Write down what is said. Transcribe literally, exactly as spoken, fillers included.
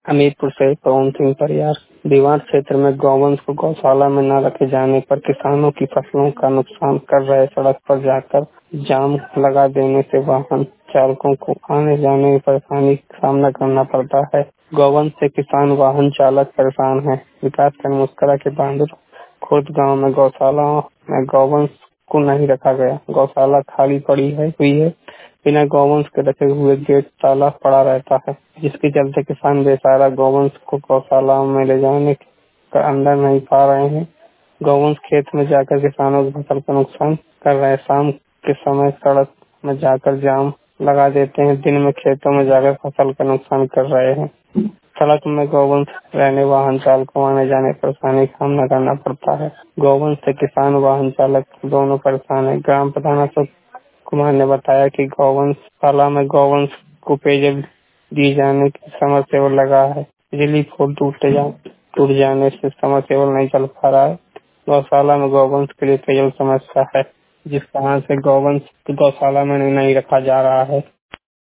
हमीरपुर से पवन सिंह परियार। दीवार क्षेत्र में गौवंश को गौशाला में न रखे जाने पर किसानों की फसलों का नुकसान कर रहे सड़क पर जाकर जाम लगा देने से वाहन चालकों को आने जाने में परेशानी का सामना करना पड़ता है। गौवंश से किसान वाहन चालक परेशान है। विकासखंड मुस्करा के बांदुर खुर्द गांव में गौशाला में गौवंश को नहीं रखा गया। गौशाला खाली पड़ी है हुई है। बिना गौवंश के रखे हुए गेट ताला पड़ा रहता है, जिसके चलते किसान बेचारा गौवंश को गौशाला में ले जाने का अंदर नहीं पा रहे हैं। गौवंश खेत में जाकर किसानों की फसल का नुकसान कर रहे हैं। शाम के समय सड़क में जाकर जाम लगा देते हैं। दिन में खेतों में जाकर फसल का नुकसान कर रहे हैं। सड़क में गौवंश रहने वाहन चालकों आने जाने परेशानी का सामना करना पड़ता है। गौवंश से किसान वाहन चालक दोनों परेशान है। ग्राम प्रधान अशोक कुमार ने बताया कि गौवंश शाला में गौवंश को पेयजल दिए जाने की समरसेबल लगा है। बिजली पोल टूटे जा टूट जाने से समरसेबल नहीं चल पा रहा है। गौशाला में गौवंश के लिए पेयजल समस्या है, जिस कारण से गौवंश गौशाला में नहीं रखा जा रहा है।